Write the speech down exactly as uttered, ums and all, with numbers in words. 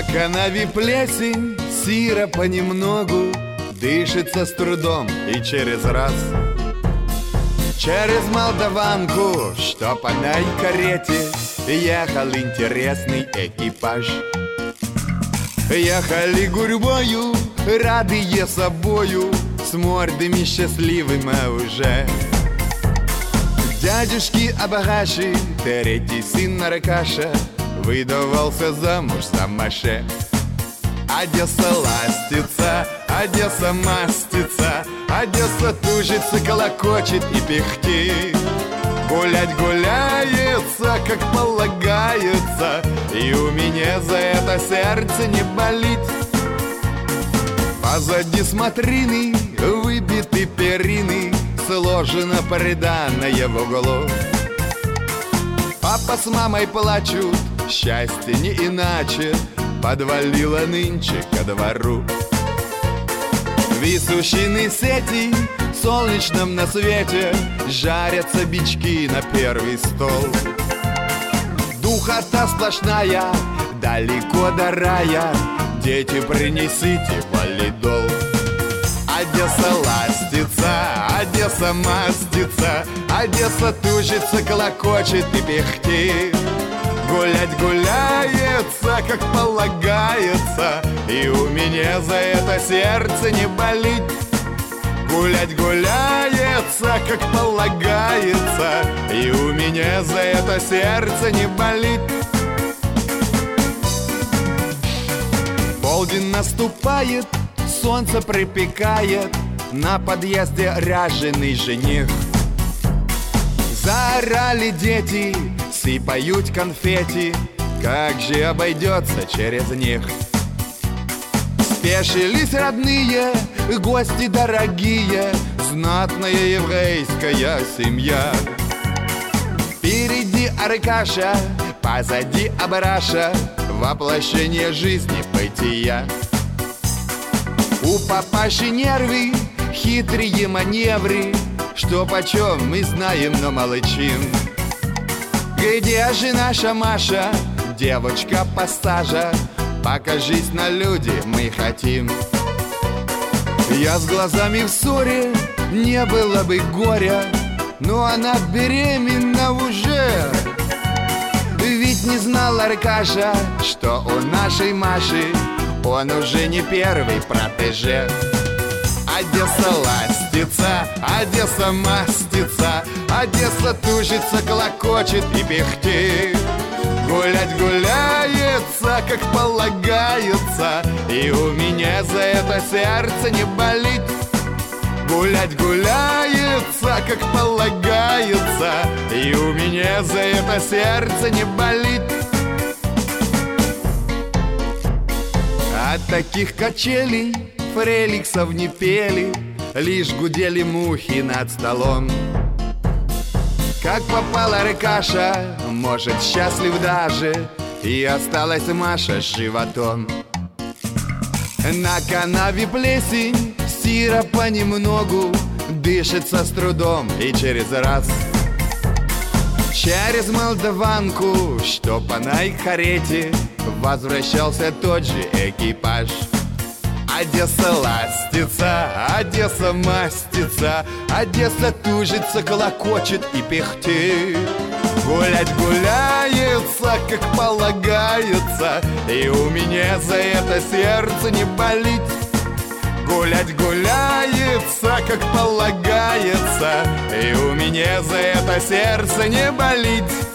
На канаве плесень, сира понемногу, дышится с трудом и через раз. Через Молдаванку, что по карете, ехал интересный экипаж. Ехали гурьбою, радые собою, с мордами счастливыми уже. Дядюшки Абагаши, третий сын Аркаша, выдавался замуж за Маше. Одесса ластится, Одесса мастится, Одесса тужится, колокочет и пыхтит. Гулять гуляется, как полагается, и у меня за это сердце не болит. Позади смотрины, выбиты перины, сложено приданное в углу. Папа с мамой плачут, счастье не иначе подвалило нынче ко двору. Висущие сети в солнечном на свете, жарятся бички на первый стол. Духота сплошная, далеко до рая, дети, принесите валидол. Одесса ластится, Одесса мастится, Одесса тужится, колокочет и пыхтит. Гулять гуляется, как полагается, и у меня за это сердце не болит. Гулять гуляется, как полагается, и у меня за это сердце не болит. Полдень наступает, солнце припекает, на подъезде ряженый жених. Заорали дети, сыпают конфетти, как же обойдется через них. Спешились родные, гости дорогие, знатная еврейская семья. Впереди Аркаша, позади Абараша, воплощение жизни бытия. У папаши нервы, хитрые маневры, что почем мы знаем, но молчим. Где же наша Маша, девочка постажа? Покажись на люди, мы хотим. Я с глазами в ссоре, не было бы горя, но она беременна уже. Ведь не знал Аркаша, что у нашей Маши он уже не первый протеже. Одесса ластится, Одесса мастится, Одесса тужится, колокочет и пыхтит. Гулять гуляется, как полагается, и у меня за это сердце не болит. Гулять гуляется, как полагается, и у меня за это сердце не болит. От таких качелей фреликсов не пели, лишь гудели мухи над столом. Как попала Аркаша, может, счастлив даже, и осталась Маша с животом. На канаве плесень, сира понемногу, дышится с трудом и через раз. Через Молдаванку, что по карете, возвращался тот же экипаж. Одесса ластится, Одесса мастится, Одесса тужится, колокочет и пыхтит. Гулять гуляется, как полагается, и у меня за это сердце не болит. Гулять гуляется, как полагается, и у меня за это сердце не болит.